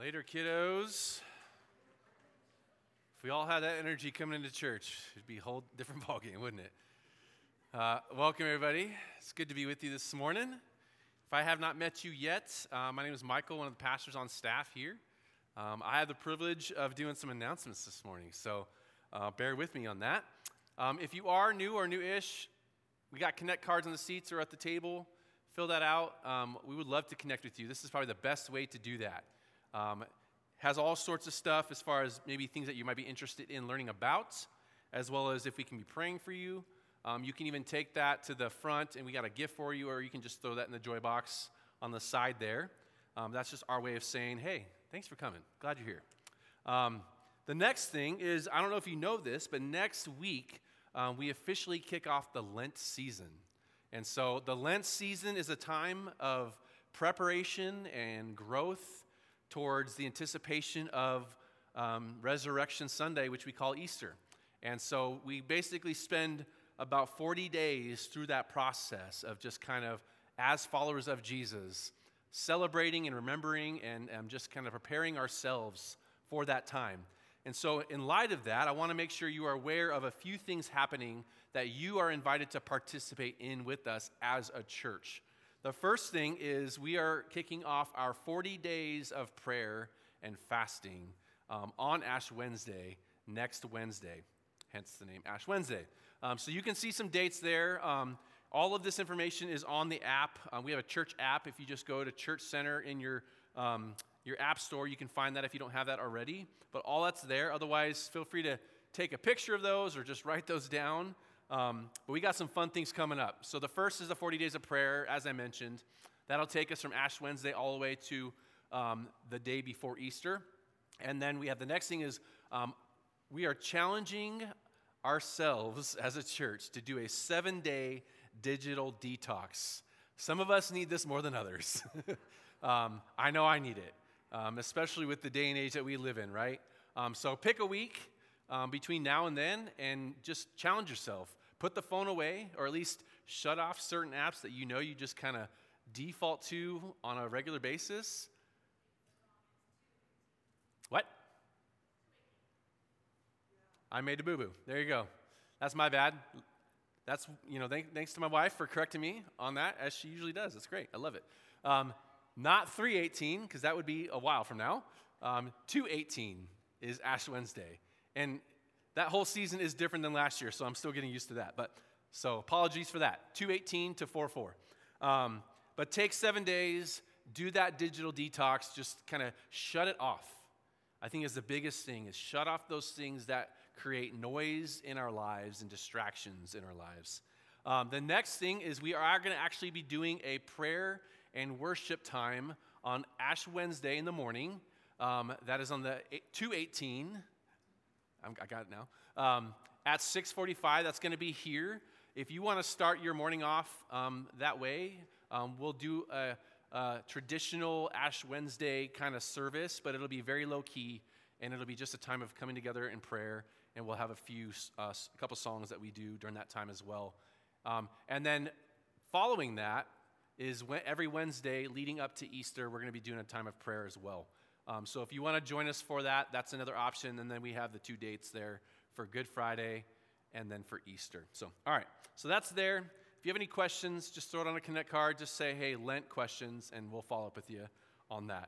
Later, kiddos. If we all had that energy coming into church, it'd be a whole different ballgame, wouldn't it? Welcome, everybody. It's good to be with you this morning. If I have not met you yet, my name is Michael, one of the pastors on staff here. I have the privilege of doing some announcements this morning, so bear with me on that. If you are new or new-ish, we got connect cards on the seats or at the table. Fill that out. We would love to connect with you. This is probably the best way to do that. Has all sorts of stuff as far as maybe things that you might be interested in learning about, as well as if we can be praying for you. You can even take that to the front, and we got a gift for you, or you can just throw that in the joy box on the side there. That's just our way of saying, hey, thanks for coming. Glad you're here. The next thing is, I don't know if you know this, but next week we officially kick off the Lent season. And so the Lent season is a time of preparation and growth towards the anticipation of Resurrection Sunday, which we call Easter. And so we basically spend about 40 days through that process of just kind of, as followers of Jesus, celebrating and remembering and just kind of preparing ourselves for that time. And so in light of that, I want to make sure you are aware of a few things happening that you are invited to participate in with us as a church. The first thing is we are kicking off our 40 days of prayer and fasting on Ash Wednesday, next Wednesday, hence the name Ash Wednesday. So you can see some dates there. All of this information is on the app. We have a church app. If you just go to Church Center in your app store, you can find that if you don't have that already. But all that's there. Otherwise, feel free to take a picture of those or just write those down. But we got some fun things coming up. So the first is the 40 days of prayer, as I mentioned. That'll take us from Ash Wednesday all the way to the day before Easter. And then we have the next thing is we are challenging ourselves as a church to do a 7-day digital detox. Some of us need this more than others. I know I need it, especially with the day and age that we live in, right? So pick a week between now and then and just challenge yourself. Put the phone away, or at least shut off certain apps that you know you just kind of default to on a regular basis. What? I made a boo-boo. There you go. That's my bad. That's, thanks to my wife for correcting me on that, as she usually does. It's great. I love it. Not 3/18, because that would be a while from now. 2/18 is Ash Wednesday. And that whole season is different than last year, so I'm still getting used to that. But so apologies for that. 2/18 to 4/4. But take 7 days, do that digital detox, just kind of shut it off. I think is the biggest thing, is shut off those things that create noise in our lives and distractions in our lives. The next thing is we are going to actually be doing a prayer and worship time on Ash Wednesday in the morning. That is on the 2/18. I got it now. At 6:45, that's going to be here. If you want to start your morning off that way, we'll do a traditional Ash Wednesday kind of service, but it'll be very low-key, and it'll be just a time of coming together in prayer, and we'll have a couple songs that we do during that time as well. And then following that is every Wednesday leading up to Easter, we're going to be doing a time of prayer as well. So if you want to join us for that, that's another option. And then we have the 2 dates there for Good Friday and then for Easter. So, all right. So that's there. If you have any questions, just throw it on a Connect card. Just say, hey, Lent questions, and we'll follow up with you on that.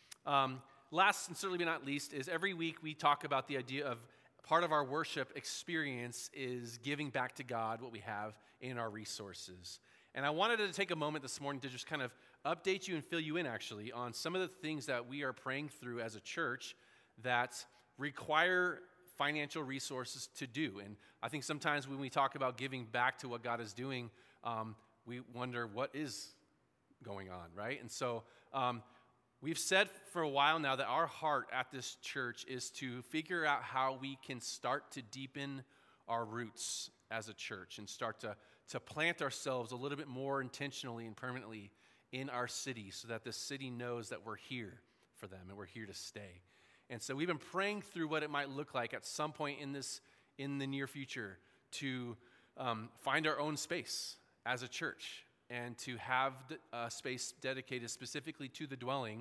Last and certainly not least is every week we talk about the idea of part of our worship experience is giving back to God what we have in our resources. And I wanted to take a moment this morning to just kind of update you and fill you in, actually, on some of the things that we are praying through as a church that require financial resources to do. And I think sometimes when we talk about giving back to what God is doing, we wonder what is going on, right? And so we've said for a while now that our heart at this church is to figure out how we can start to deepen our roots as a church and start to plant ourselves a little bit more intentionally and permanently in our city so that the city knows that we're here for them and we're here to stay. And so we've been praying through what it might look like at some point in the near future to find our own space as a church and to have a space dedicated specifically to the dwelling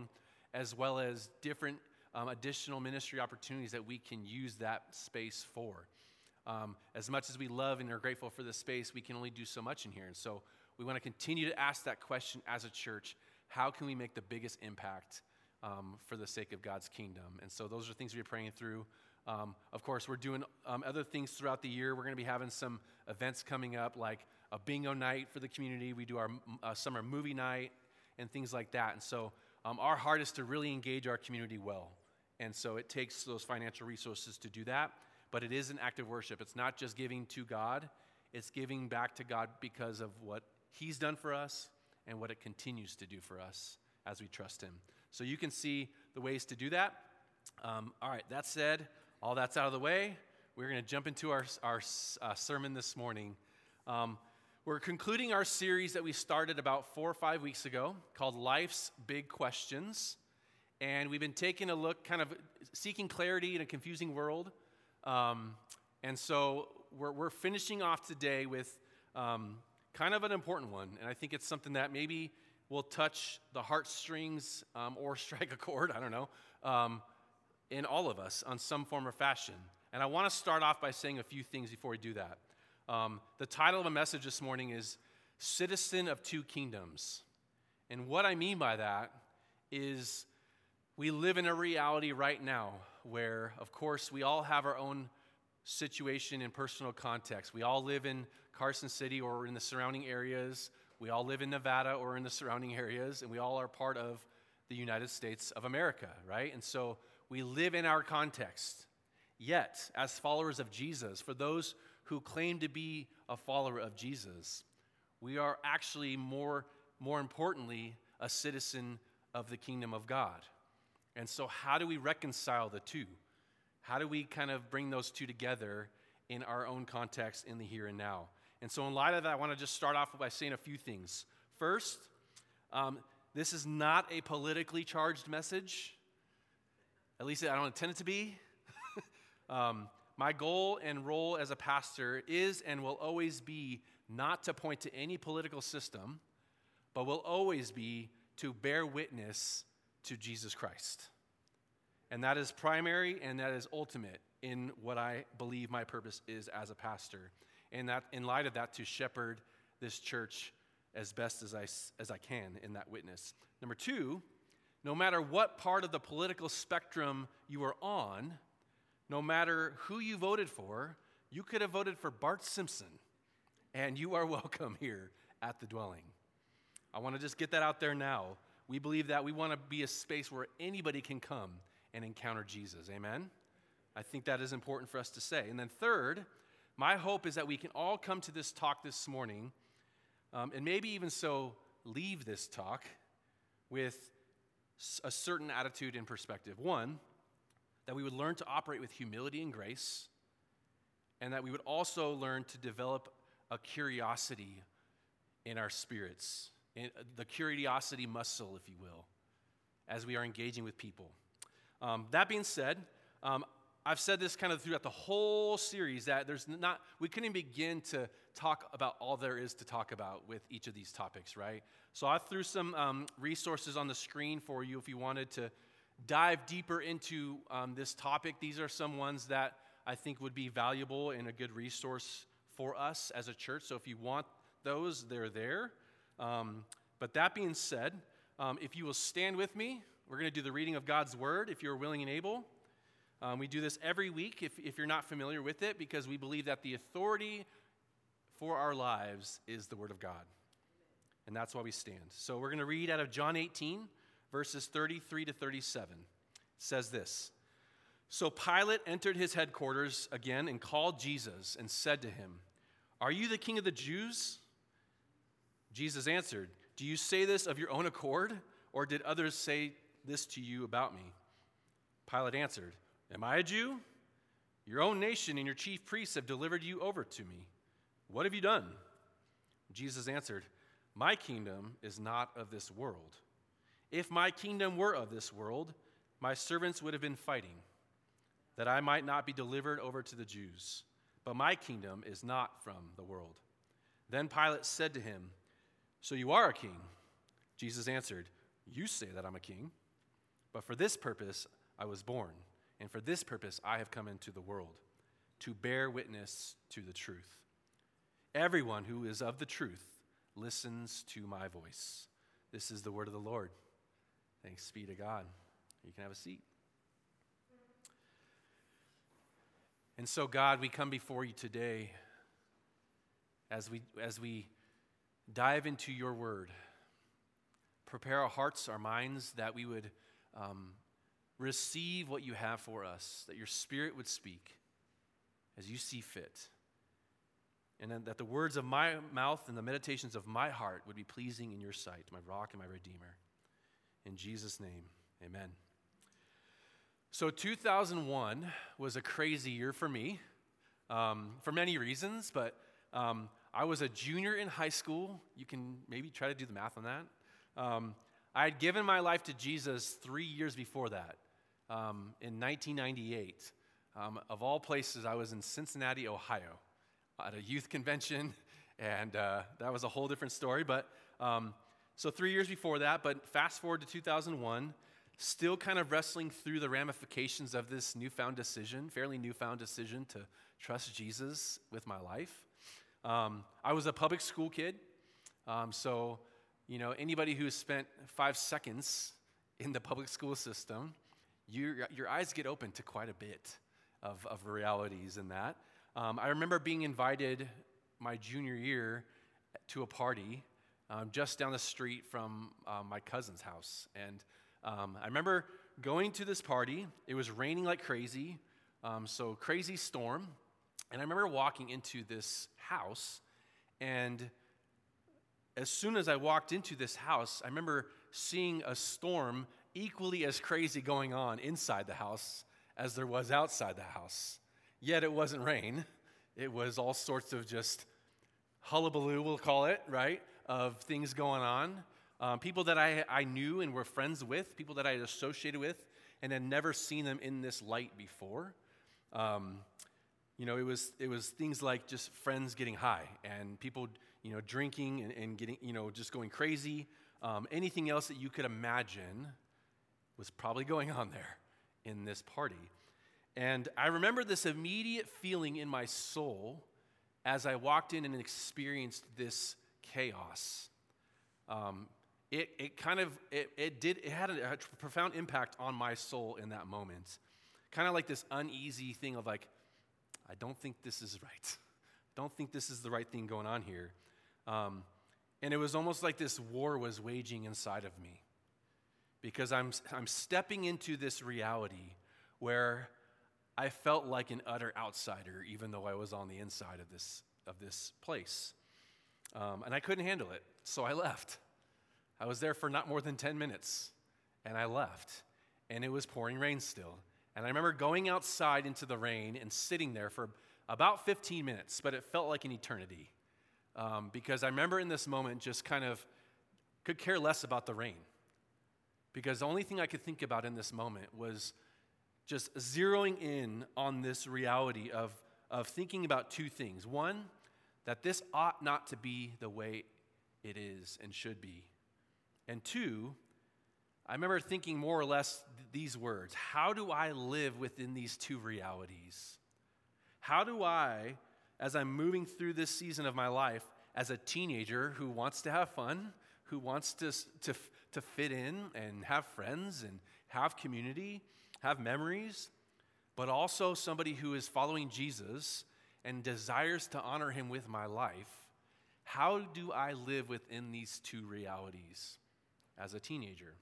as well as different additional ministry opportunities that we can use that space for. As much as we love and are grateful for this space, we can only do so much in here. And so we want to continue to ask that question as a church: how can we make the biggest impact for the sake of God's kingdom? And so those are things we're praying through. Of course, we're doing other things throughout the year. We're going to be having some events coming up, like a bingo night for the community. We do our summer movie night and things like that. And so our heart is to really engage our community well. And so it takes those financial resources to do that. But it is an act of worship. It's not just giving to God. It's giving back to God because of what He's done for us and what it continues to do for us as we trust Him. So you can see the ways to do that. All right, that said, all that's out of the way, we're going to jump into our sermon this morning. We're concluding our series that we started about 4 or 5 weeks ago called Life's Big Questions. And we've been taking a look, kind of seeking clarity in a confusing world. And so we're finishing off today with kind of an important one. And I think it's something that maybe will touch the heartstrings or strike a chord, I don't know, in all of us on some form or fashion. And I want to start off by saying a few things before we do that. The title of a message this morning is Citizen of Two Kingdoms. And what I mean by that is we live in a reality right now where, of course, we all have our own situation and personal context. We all live in Carson City or in the surrounding areas. We all live in Nevada or in the surrounding areas, and we all are part of the United States of America, right? And so we live in our context. Yet, as followers of Jesus, for those who claim to be a follower of Jesus, we are actually more importantly a citizen of the kingdom of God. And so how do we reconcile the two? How do we kind of bring those two together in our own context in the here and now? And so in light of that, I want to just start off by saying a few things. First, this is not a politically charged message. At least I don't intend it to be. My goal and role as a pastor is and will always be not to point to any political system, but will always be to bear witness to Jesus Christ. And that is primary and that is ultimate in what I believe my purpose is as a pastor. And that, in light of that, to shepherd this church as best as I can in that witness. Number two, no matter what part of the political spectrum you are on, no matter who you voted for, you could have voted for Bart Simpson, and you are welcome here at the dwelling. I want to just get that out there now. We believe that we want to be a space where anybody can come and encounter Jesus. Amen? I think that is important for us to say. And then third, my hope is that we can all come to this talk this morning, and maybe even so leave this talk with a certain attitude and perspective. One, that we would learn to operate with humility and grace, and that we would also learn to develop a curiosity in our spirits, the curiosity muscle, if you will, as we are engaging with people. That being said, I've said this kind of throughout the whole series that we couldn't begin to talk about all there is to talk about with each of these topics, right? So I threw some resources on the screen for you if you wanted to dive deeper into this topic. These are some ones that I think would be valuable and a good resource for us as a church. So if you want those, they're there. But that being said, if you will stand with me, we're going to do the reading of God's Word if you're willing and able. We do this every week if you're not familiar with it, because we believe that the authority for our lives is the Word of God. And that's why we stand. So we're going to read out of John 18, verses 33 to 37. It says this: So Pilate entered his headquarters again and called Jesus and said to him, "Are you the king of the Jews?" Jesus answered, "Do you say this of your own accord, or did others say this to you about me?" Pilate answered, "Am I a Jew? Your own nation and your chief priests have delivered you over to me. What have you done?" Jesus answered, "My kingdom is not of this world. If my kingdom were of this world, my servants would have been fighting, that I might not be delivered over to the Jews. But my kingdom is not from the world." Then Pilate said to him, "So you are a king?" Jesus answered, "You say that I'm a king." But for this purpose I was born, and for this purpose I have come into the world, to bear witness to the truth. Everyone who is of the truth listens to my voice. This is the word of the Lord. Thanks be to God. You can have a seat. And so, God, we come before you today as we dive into your word. Prepare our hearts, our minds, that we would receive what you have for us, that your Spirit would speak as you see fit, and then that the words of my mouth and the meditations of my heart would be pleasing in your sight, my rock and my redeemer. In Jesus' name, amen. So 2001 was a crazy year for me, for many reasons, but I was a junior in high school. You can maybe try to do the math on that. I had given my life to Jesus 3 years before that, in 1998. Of all places, I was in Cincinnati, Ohio, at a youth convention, and that was a whole different story. But so 3 years before that, but fast forward to 2001, still kind of wrestling through the ramifications of this fairly newfound decision to trust Jesus with my life. I was a public school kid, so anybody who has spent 5 seconds in the public school system, your eyes get open to quite a bit of realities in that. I remember being invited my junior year to a party just down the street from my cousin's house. And I remember going to this party. It was raining like crazy, so crazy storm. And I remember walking into this house, and as soon as I walked into this house, I remember seeing a storm equally as crazy going on inside the house as there was outside the house. Yet it wasn't rain. It was all sorts of just hullabaloo, we'll call it, right, of things going on. People that I knew and were friends with, people that I had associated with, and had never seen them in this light before. It was things like just friends getting high and people, drinking and getting, just going crazy. Anything else that you could imagine was probably going on there in this party. And I remember this immediate feeling in my soul as I walked in and experienced this chaos. It had a profound impact on my soul in that moment. Kind of like this uneasy thing of like, I don't think this is right. Don't think this is the right thing going on here. And it was almost like this war was waging inside of me, because I'm stepping into this reality where I felt like an utter outsider, even though I was on the inside of this place. And I couldn't handle it, so I left. I was there for not more than 10 minutes, and I left. And it was pouring rain still. And I remember going outside into the rain and sitting there for about 15 minutes, but it felt like an eternity. Because I remember in this moment just kind of could care less about the rain. Because the only thing I could think about in this moment was just zeroing in on this reality of thinking about two things. One, that this ought not to be the way it is and should be. And two, I remember thinking more or less these words: how do I live within these two realities? How do I, as I'm moving through this season of my life, as a teenager who wants to have fun, who wants to fit in and have friends and have community, have memories, but also somebody who is following Jesus and desires to honor him with my life, how do I live within these two realities as a teenager?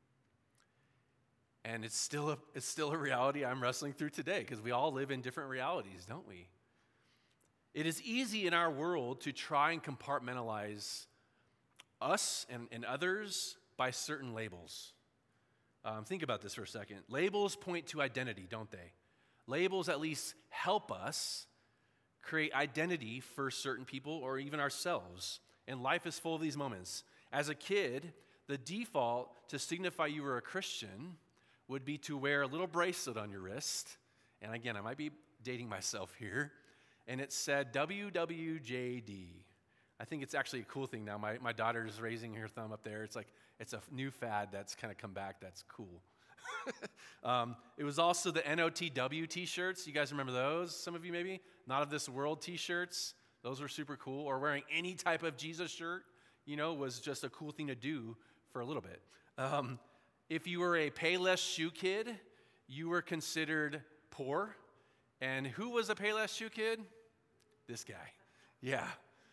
And it's still a reality I'm wrestling through today, because we all live in different realities, don't we? It is easy in our world to try and compartmentalize us and others by certain labels. Think about this for a second. Labels point to identity, don't they? Labels at least help us create identity for certain people or even ourselves. And life is full of these moments. As a kid, the default to signify you were a Christian would be to wear a little bracelet on your wrist. And again, I might be dating myself here. And it said WWJD. I think it's actually a cool thing now. My daughter's raising her thumb up there. It's like, it's a new fad that's kind of come back that's cool. It was also the NOTW t-shirts. You guys remember those? Some of you maybe? Not of this world t-shirts. Those were super cool. Or wearing any type of Jesus shirt, was just a cool thing to do for a little bit. If you were a Payless shoe kid, you were considered poor. And who was a Payless shoe kid? This guy. Yeah.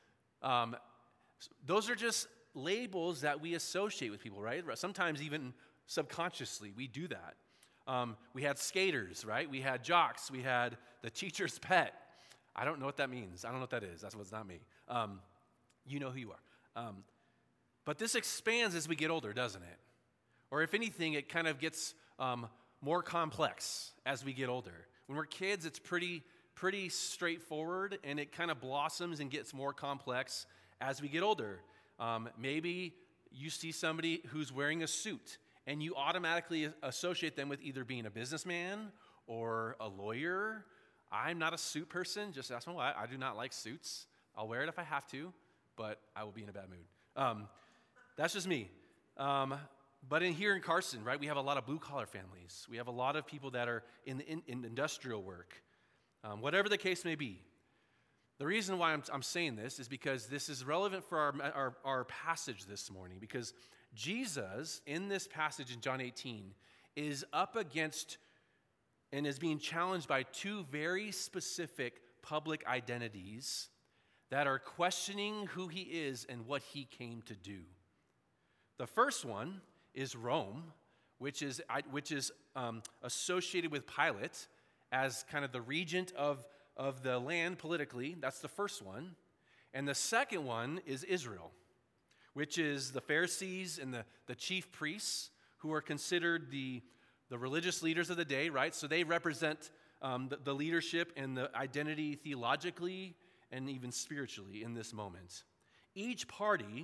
Those are just labels that we associate with people, right? Sometimes even subconsciously we do that. We had skaters, right? We had jocks. We had the teacher's pet. I don't know what that means. I don't know what that is. That's what's not me. You know who you are. But this expands as we get older, doesn't it? Or if anything, it kind of gets more complex as we get older. When we're kids, it's pretty straightforward, and it kind of blossoms and gets more complex as we get older. Maybe you see somebody who's wearing a suit, and you automatically associate them with either being a businessman or a lawyer. I'm not a suit person. Just ask me why. I do not like suits. I'll wear it if I have to, but I will be in a bad mood. That's just me. But here in Carson, right, we have a lot of blue-collar families. We have a lot of people that are in industrial work. Whatever the case may be. The reason why I'm saying this is because this is relevant for our passage this morning, because Jesus, in this passage in John 18, is up against and is being challenged by two very specific public identities that are questioning who he is and what he came to do. The first one is Rome, which is associated with Pilate as kind of the regent of the land politically. That's the first one. And the second one is Israel, which is the Pharisees and the chief priests, who are considered the religious leaders of the day, right? So they represent the leadership and the identity theologically and even spiritually in this moment. Each party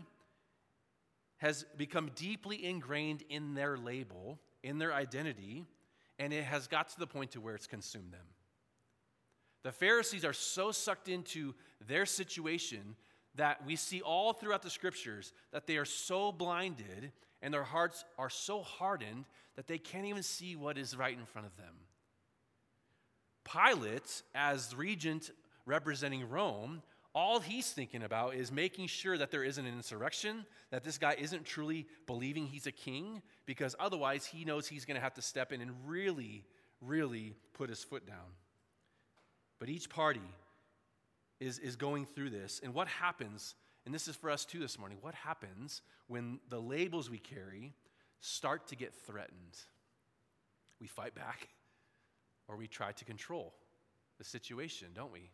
has become deeply ingrained in their label, in their identity, and it has got to the point to where it's consumed them. The Pharisees are so sucked into their situation that we see all throughout the scriptures that they are so blinded and their hearts are so hardened that they can't even see what is right in front of them. Pilate, as regent representing Rome, all he's thinking about is making sure that there isn't an insurrection, that this guy isn't truly believing he's a king, because otherwise he knows he's going to have to step in and really, really put his foot down. But each party is going through this. And what happens, and this is for us too this morning, what happens when the labels we carry start to get threatened? We fight back, or we try to control the situation, don't we?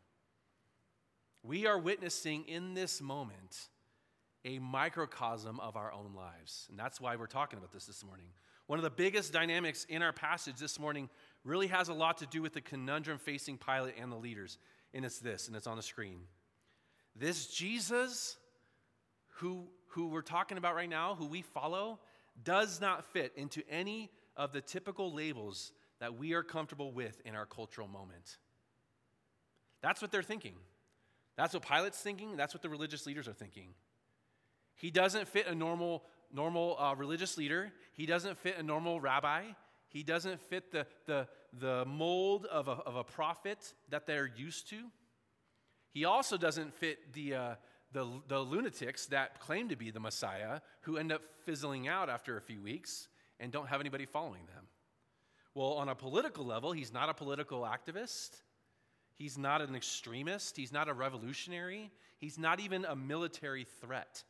We are witnessing in this moment a microcosm of our own lives. And that's why we're talking about this morning. One of the biggest dynamics in our passage this morning really has a lot to do with the conundrum facing Pilate and the leaders. And it's this, and it's on the screen. This Jesus who we're talking about right now, who we follow, does not fit into any of the typical labels that we are comfortable with in our cultural moment. That's what they're thinking. That's what Pilate's thinking. That's what the religious leaders are thinking. He doesn't fit a normal religious leader. He doesn't fit a normal rabbi. He doesn't fit the mold of a prophet that they're used to. He also doesn't fit the lunatics that claim to be the Messiah, who end up fizzling out after a few weeks and don't have anybody following them. Well, on a political level, he's not a political activist. He's not an extremist. He's not a revolutionary. He's not even a military threat.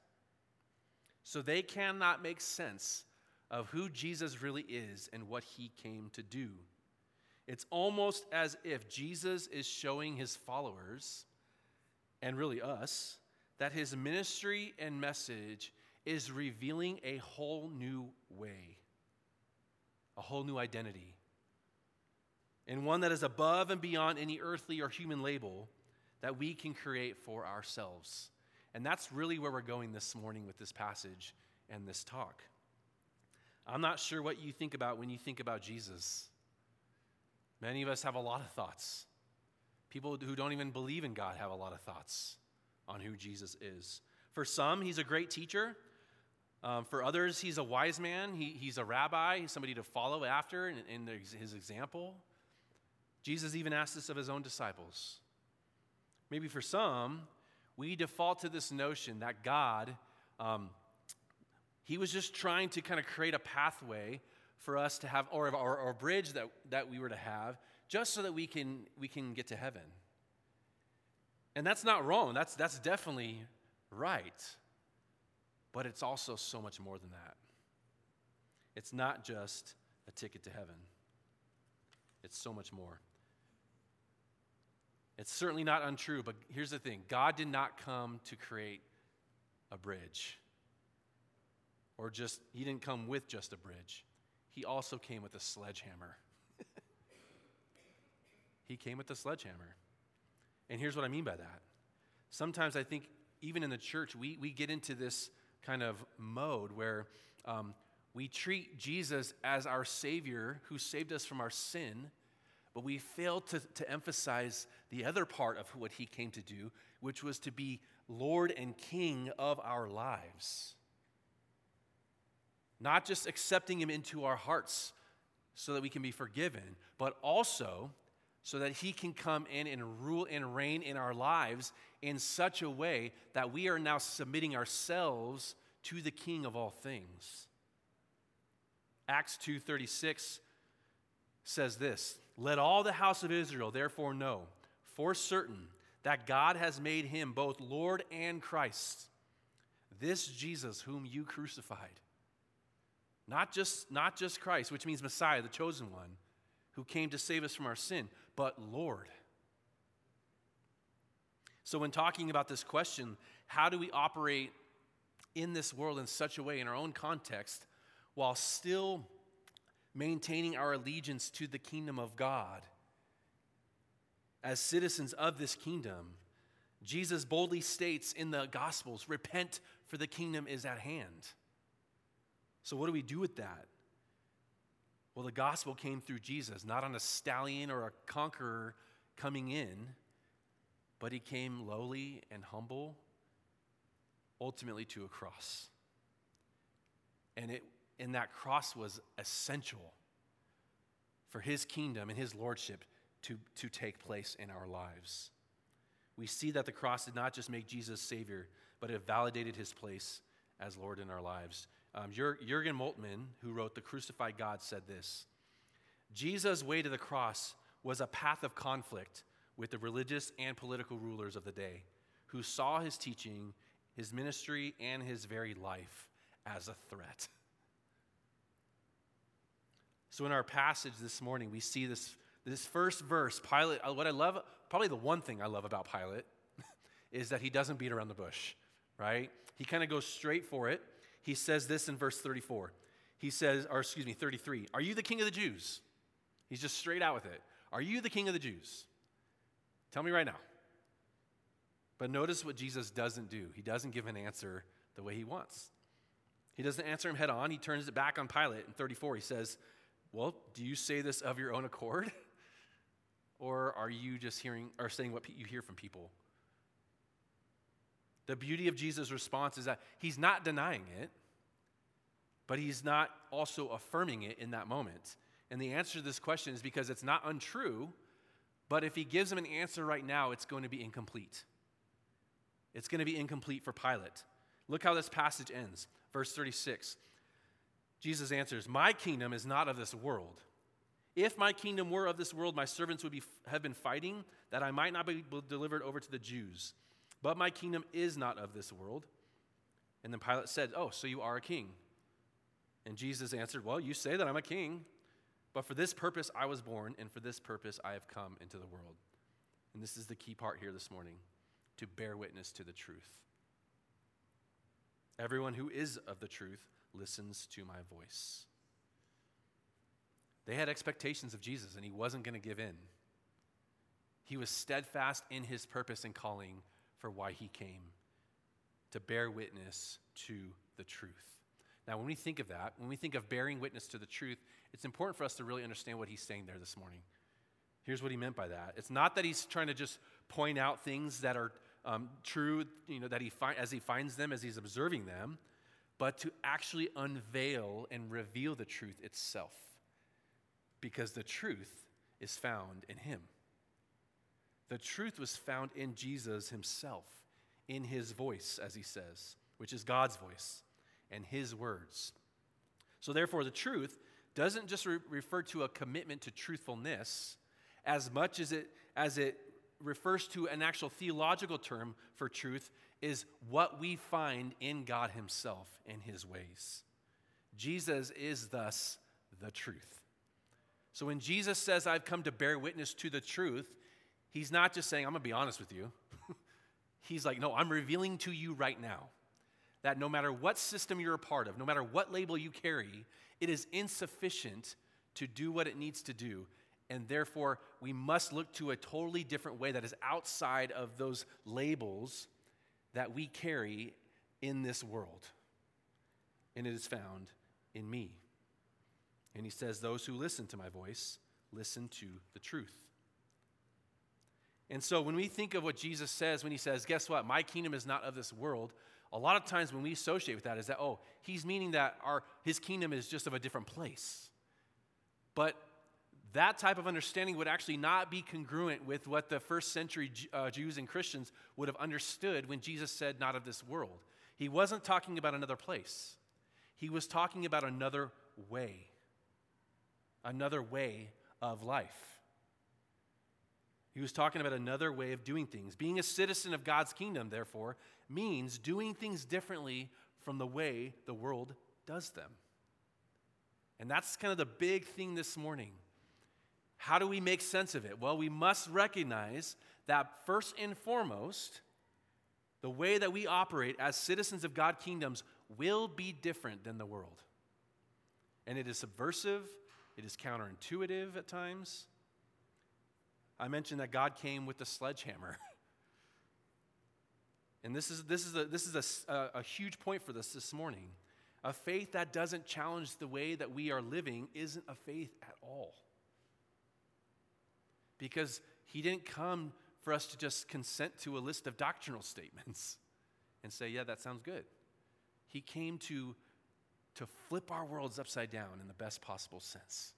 So they cannot make sense of who Jesus really is and what he came to do. It's almost as if Jesus is showing his followers, and really us, that his ministry and message is revealing a whole new way, a whole new identity, and one that is above and beyond any earthly or human label that we can create for ourselves. And that's really where we're going this morning with this passage and this talk. I'm not sure what you think about when you think about Jesus. Many of us have a lot of thoughts. People who don't even believe in God have a lot of thoughts on who Jesus is. For some, he's a great teacher. For others, he's a wise man. He's a rabbi. He's somebody to follow after in his example. Jesus even asked this of his own disciples. Maybe for some, we default to this notion that God, he was just trying to kind of create a pathway for us to have, or a bridge that we were to have, just so that we can get to heaven. And that's not wrong. That's definitely right. But it's also so much more than that. It's not just a ticket to heaven. It's so much more. It's certainly not untrue, but here's the thing. God did not come to create a bridge. He didn't come with just a bridge. He also came with a sledgehammer. He came with a sledgehammer. And here's what I mean by that. Sometimes I think even in the church, we get into this kind of mode where we treat Jesus as our Savior who saved us from our sin, but we fail to emphasize the other part of what he came to do, which was to be Lord and King of our lives. Not just accepting him into our hearts so that we can be forgiven, but also so that he can come in and rule and reign in our lives in such a way that we are now submitting ourselves to the King of all things. Acts 2:36 says this, "Let all the house of Israel therefore know for certain that God has made him both Lord and Christ, this Jesus whom you crucified." Not just Christ, which means Messiah, the chosen one, who came to save us from our sin, but Lord. So when talking about this question, how do we operate in this world in such a way, in our own context, while still maintaining our allegiance to the kingdom of God? As citizens of this kingdom, Jesus boldly states in the Gospels, "Repent, for the kingdom is at hand." So what do we do with that? Well, the gospel came through Jesus, not on a stallion or a conqueror coming in, but he came lowly and humble, ultimately to a cross. And that cross was essential for his kingdom and his lordship to take place in our lives. We see that the cross did not just make Jesus Savior, but it validated his place as Lord in our lives. Jürgen Moltmann, who wrote The Crucified God, said this: "Jesus' way to the cross was a path of conflict with the religious and political rulers of the day, who saw his teaching, his ministry, and his very life as a threat." So in our passage this morning, we see this first verse. Pilate, what I love, probably the one thing I love about Pilate, is that he doesn't beat around the bush, right? He kind of goes straight for it. He says this in verse 34. 33. "Are you the king of the Jews?" He's just straight out with it. "Are you the king of the Jews? Tell me right now." But notice what Jesus doesn't do. He doesn't give an answer the way he wants. He doesn't answer him head on. He turns it back on Pilate. In 34, he says, "Well, do you say this of your own accord? Or are you just saying what you hear from people?" The beauty of Jesus' response is that he's not denying it, but he's not also affirming it in that moment. And the answer to this question is because it's not untrue, but if he gives him an answer right now, it's going to be incomplete. It's going to be incomplete for Pilate. Look how this passage ends. Verse 36. Jesus answers, "My kingdom is not of this world. If my kingdom were of this world, my servants would have been fighting that I might not be delivered over to the Jews. But my kingdom is not of this world." And then Pilate said, "Oh, so you are a king?" And Jesus answered, "Well, you say that I'm a king, but for this purpose I was born, and for this purpose I have come into the world." And this is the key part here this morning, to bear witness to the truth. "Everyone who is of the truth listens to my voice." They had expectations of Jesus, and he wasn't going to give in. He was steadfast in his purpose and calling for why he came, to bear witness to the truth. Now, when we think of that, when we think of bearing witness to the truth, it's important for us to really understand what he's saying there this morning. Here's what he meant by that. It's not that he's trying to just point out things that are true, that as he finds them, as he's observing them, but to actually unveil and reveal the truth itself. Because the truth is found in him. The truth was found in Jesus himself, in his voice, as he says, which is God's voice, and his words. So therefore, the truth doesn't just refer to a commitment to truthfulness as much as it refers to an actual theological term for truth is what we find in God himself and his ways. Jesus is thus the truth. So when Jesus says, I've come to bear witness to the truth, he's not just saying, I'm going to be honest with you. He's like, no, I'm revealing to you right now that no matter what system you're a part of, no matter what label you carry, it is insufficient to do what it needs to do. And therefore, we must look to a totally different way that is outside of those labels that we carry in this world. And it is found in me. And he says, those who listen to my voice, listen to the truth. And so when we think of what Jesus says, when he says, guess what, my kingdom is not of this world, a lot of times when we associate with that is that, he's meaning that his kingdom is just of a different place. But that type of understanding would actually not be congruent with what the first century Jews and Christians would have understood when Jesus said, not of this world. He wasn't talking about another place. He was talking about another way of life. He was talking about another way of doing things. Being a citizen of God's kingdom, therefore, means doing things differently from the way the world does them. And that's kind of the big thing this morning. How do we make sense of it? Well, we must recognize that first and foremost, the way that we operate as citizens of God's kingdoms will be different than the world. And it is subversive, it is counterintuitive at times. I mentioned that God came with the sledgehammer. And this is a huge point for this morning. A faith that doesn't challenge the way that we are living isn't a faith at all. Because he didn't come for us to just consent to a list of doctrinal statements and say, yeah, that sounds good. He came to flip our worlds upside down in the best possible sense.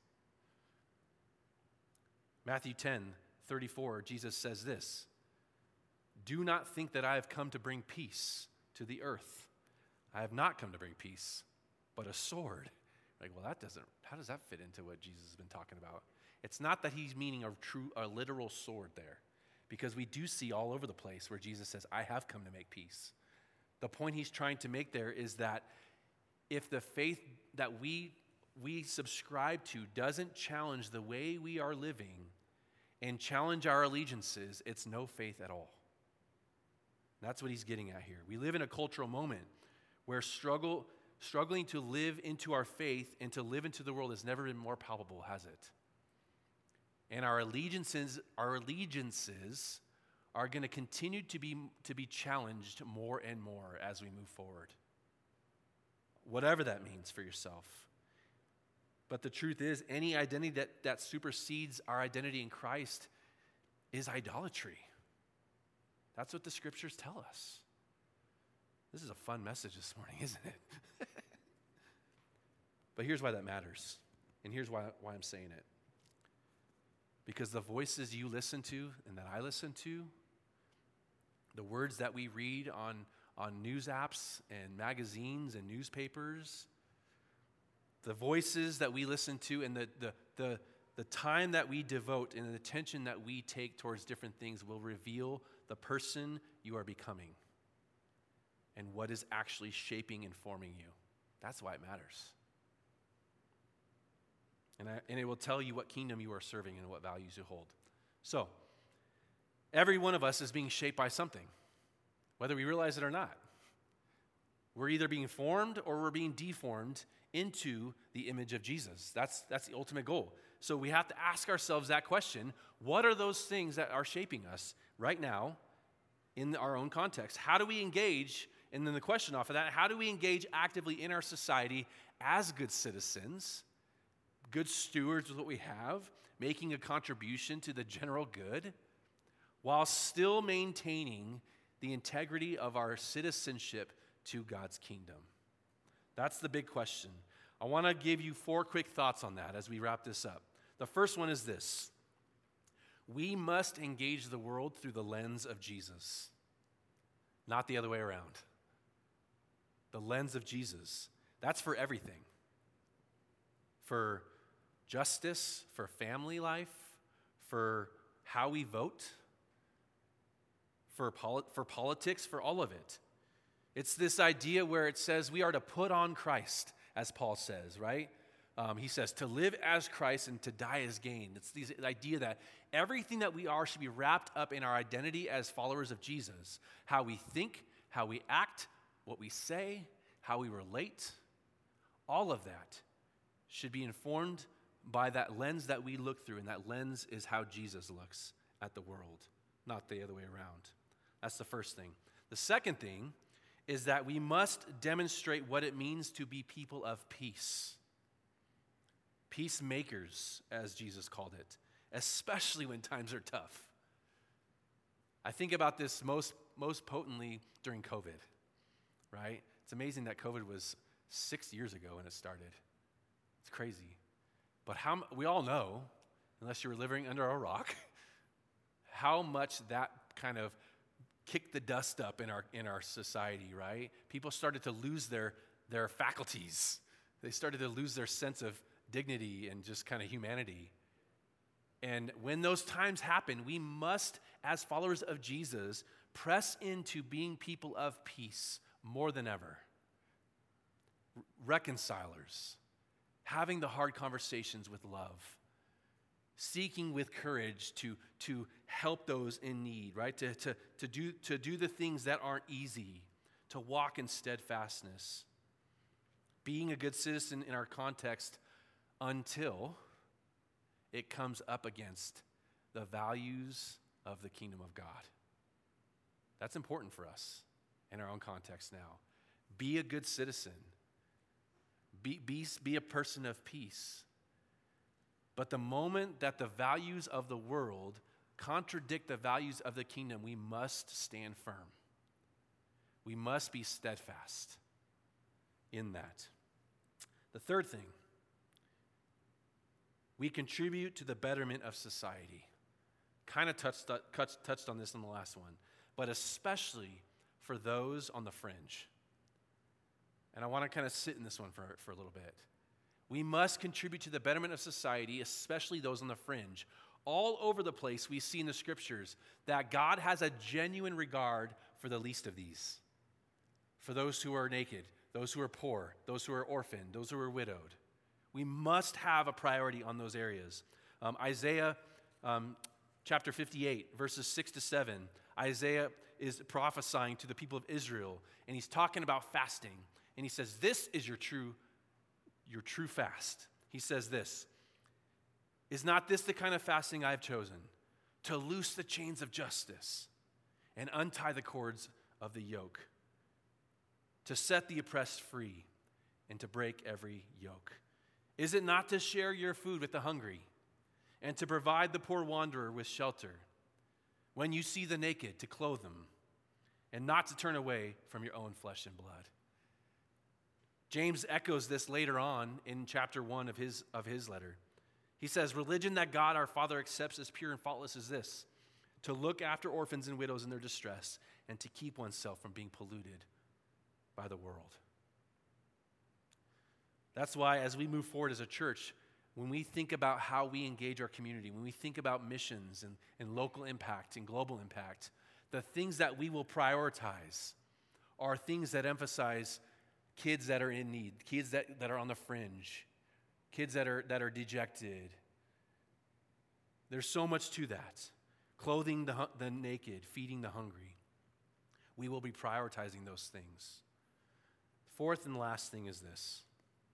Matthew 10:34, Jesus says this, do not think that I have come to bring peace to the earth. I have not come to bring peace, but a sword. Like, well, how does that fit into what Jesus has been talking about? It's not that he's meaning a literal sword there, because we do see all over the place where Jesus says, I have come to make peace. The point he's trying to make there is that if the faith that we subscribe to doesn't challenge the way we are living and challenge our allegiances, it's no faith at all. That's what he's getting at here. We live in a cultural moment where struggling to live into our faith and to live into the world has never been more palpable, has it? And our allegiances are going to continue to be challenged more and more as we move forward. Whatever that means for yourself. But the truth is, any identity that supersedes our identity in Christ is idolatry. That's what the scriptures tell us. This is a fun message this morning, isn't it? But here's why that matters. And here's why I'm saying it. Because the voices you listen to and that I listen to, the words that we read on news apps and magazines and newspapers, the voices that we listen to and the time that we devote and the attention that we take towards different things will reveal the person you are becoming and what is actually shaping and forming you. That's why it matters. And it will tell you what kingdom you are serving and what values you hold. So, every one of us is being shaped by something, whether we realize it or not. We're either being formed or we're being deformed into the image of Jesus. That's the ultimate goal. So we have to ask ourselves that question. What are those things that are shaping us right now in our own context? How do we engage? And then the question off of that, how do we engage actively in our society as good citizens, good stewards with what we have, making a contribution to the general good, while still maintaining the integrity of our citizenship to God's kingdom? That's the big question. I want to give you 4 quick thoughts on that as we wrap this up. The first one is this: we must engage the world through the lens of Jesus, not the other way around. The lens of Jesus. That's for everything. For justice, for family life, for how we vote, for politics, for all of it. It's this idea where it says we are to put on Christ, as Paul says, right? He says to live as Christ and to die as gain. It's the idea that everything that we are should be wrapped up in our identity as followers of Jesus. How we think, how we act, what we say, how we relate, all of that should be informed by that lens that we look through, and that lens is how Jesus looks at the world, not the other way around. That's the first thing. The second thing is that we must demonstrate what it means to be people of peace. Peacemakers, as Jesus called it, especially when times are tough. I think about this most potently during COVID, right? It's amazing that COVID was 6 years ago when it started. It's crazy. But we all know, unless you were living under a rock, how much that kind of kicked the dust up in our society, right? People started to lose their faculties. They started to lose their sense of dignity and just kind of humanity. And when those times happen, we must, as followers of Jesus, press into being people of peace more than ever. Reconcilers, having the hard conversations with love, seeking with courage to help those in need, right? To do the things that aren't easy, to walk in steadfastness, being a good citizen in our context until it comes up against the values of the kingdom of God. That's important for us in our own context now. Be a good citizen. Be a person of peace. But the moment that the values of the world contradict the values of the kingdom, we must stand firm. We must be steadfast in that. The third thing, we contribute to the betterment of society. Kind of touched on this in the last one, but especially for those on the fringe. And I want to kind of sit in this one for a little bit. We must contribute to the betterment of society, especially those on the fringe. All over the place, we see in the scriptures that God has a genuine regard for the least of these. For those who are naked, those who are poor, those who are orphaned, those who are widowed. We must have a priority on those areas. Isaiah chapter 58, verses 6 to 7. Isaiah is prophesying to the people of Israel, and he's talking about fasting. And he says, this is your true fast. He says this, is not this the kind of fasting I've chosen? To loose the chains of justice and untie the cords of the yoke, to set the oppressed free and to break every yoke. Is it not to share your food with the hungry and to provide the poor wanderer with shelter? When you see the naked, to clothe them and not to turn away from your own flesh and blood. James echoes this later on in chapter 1 of his letter. He says, religion that God our Father accepts as pure and faultless is this, to look after orphans and widows in their distress and to keep oneself from being polluted by the world. That's why as we move forward as a church, when we think about how we engage our community, when we think about missions and local impact and global impact, the things that we will prioritize are things that emphasize kids that are in need, kids that are on the fringe, kids that are dejected. There's so much to that. Clothing the naked, feeding the hungry. We will be prioritizing those things. Fourth and last thing is this.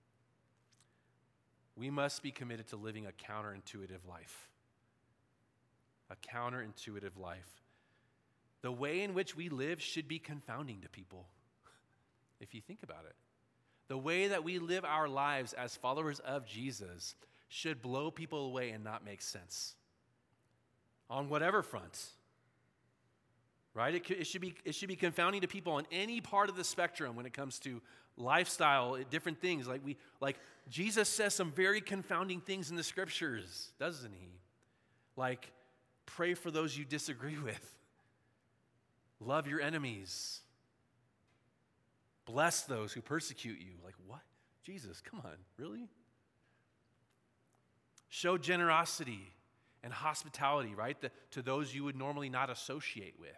We must be committed to living a counterintuitive life. A counterintuitive life. The way in which we live should be confounding to people, if you think about it. The way that we live our lives as followers of Jesus should blow people away and not make sense. On whatever front. right? It should be confounding to people on any part of the spectrum when it comes to lifestyle, different things. Like Jesus says some very confounding things in the scriptures, doesn't he? Like, pray for those you disagree with. Love your enemies. Bless those who persecute you. Like, what? Jesus, come on, really? Show generosity and hospitality, right? To those you would normally not associate with.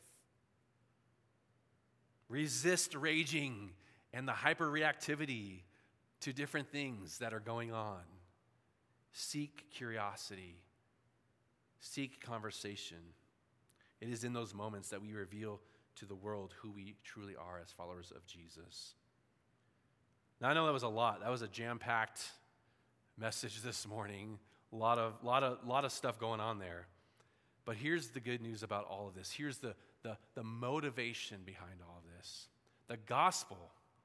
Resist raging and the hyperreactivity to different things that are going on. Seek curiosity. Seek conversation. It is in those moments that we reveal to the world who we truly are as followers of Jesus. Now, I know that was a lot. That was a jam-packed message this morning. A lot of stuff going on there. But here's the good news about all of this. Here's the motivation behind all of this. The gospel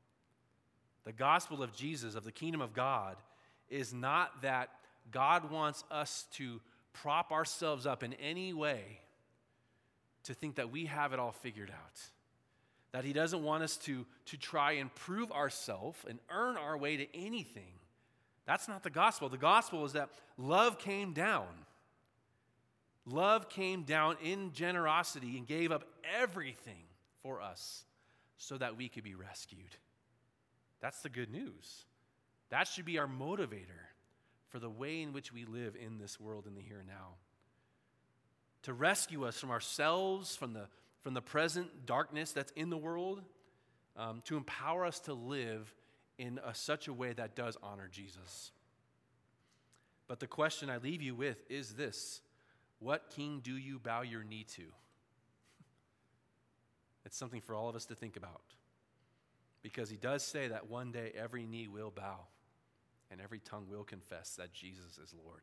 of Jesus, of the kingdom of God, is not that God wants us to prop ourselves up in any way to think that we have it all figured out. That he doesn't want us to try and prove ourselves and earn our way to anything. That's not the gospel. The gospel is that love came down. Love came down in generosity and gave up everything for us so that we could be rescued. That's the good news. That should be our motivator for the way in which we live in this world in the here and now. To rescue us from ourselves, from the present darkness that's in the world, to empower us to live in such a way that does honor Jesus. But the question I leave you with is this: what king do you bow your knee to? It's something for all of us to think about. Because he does say that one day every knee will bow and every tongue will confess that Jesus is Lord.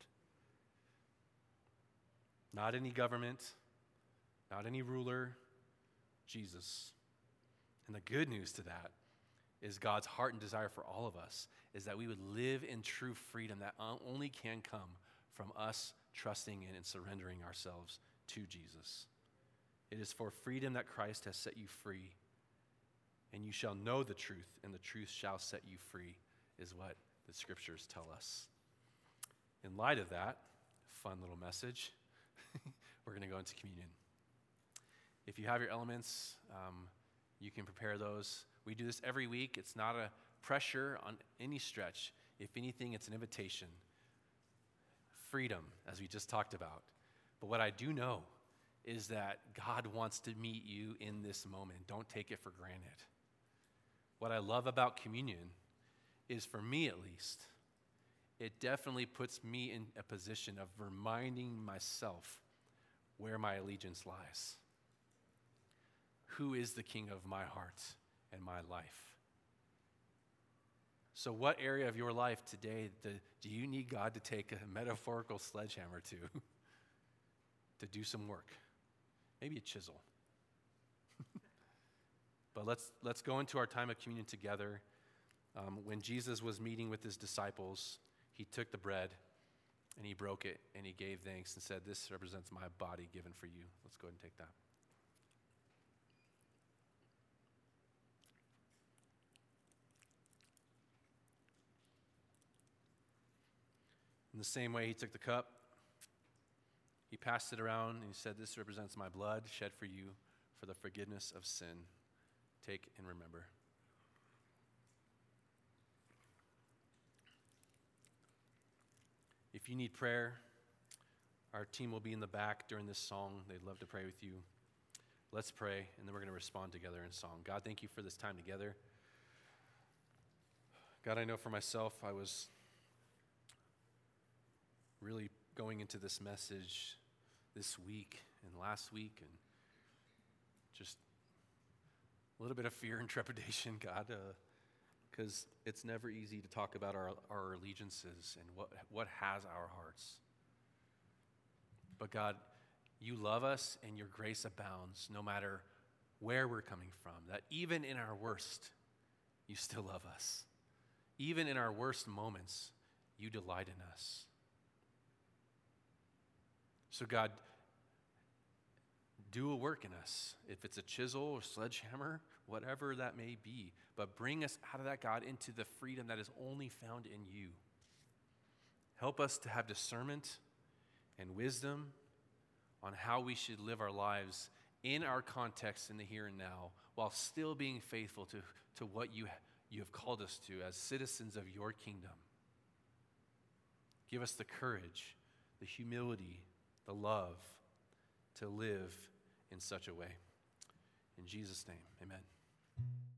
Not any government, not any ruler, Jesus. And the good news to that is God's heart and desire for all of us is that we would live in true freedom that only can come from us trusting in and surrendering ourselves to Jesus. It is for freedom that Christ has set you free. And you shall know the truth, and the truth shall set you free, is what the scriptures tell us. In light of that fun little message, we're going to go into communion. If you have your elements, you can prepare those. We do this every week. It's not a pressure on any stretch. If anything, it's an invitation. Freedom, as we just talked about. But what I do know is that God wants to meet you in this moment. Don't take it for granted. What I love about communion is, for me at least, it definitely puts me in a position of reminding myself where my allegiance lies. Who is the king of my heart and my life? So what area of your life today do you need God to take a metaphorical sledgehammer to do some work? Maybe a chisel. But let's go into our time of communion together. When Jesus was meeting with his disciples, he took the bread and he broke it and he gave thanks and said, "This represents my body given for you." Let's go ahead and take that. In the same way, he took the cup, he passed it around, and he said, "This represents my blood shed for you for the forgiveness of sin. Take and remember." If you need prayer, our team will be in the back during this song. They'd love to pray with you. Let's pray, and then we're going to respond together in song. God, thank you for this time together. God, I know for myself, I was really going into this message this week and last week, and just a little bit of fear and trepidation, God, because it's never easy to talk about our allegiances and what has our hearts. But God, you love us and your grace abounds no matter where we're coming from, that even in our worst, you still love us. Even in our worst moments, you delight in us. So God, do a work in us, if it's a chisel or sledgehammer, whatever that may be. But bring us out of that, God, into the freedom that is only found in you. Help us to have discernment and wisdom on how we should live our lives in our context in the here and now, while still being faithful to what you have called us to as citizens of your kingdom. Give us the courage, the humility, the love to live in such a way. In Jesus' name, amen.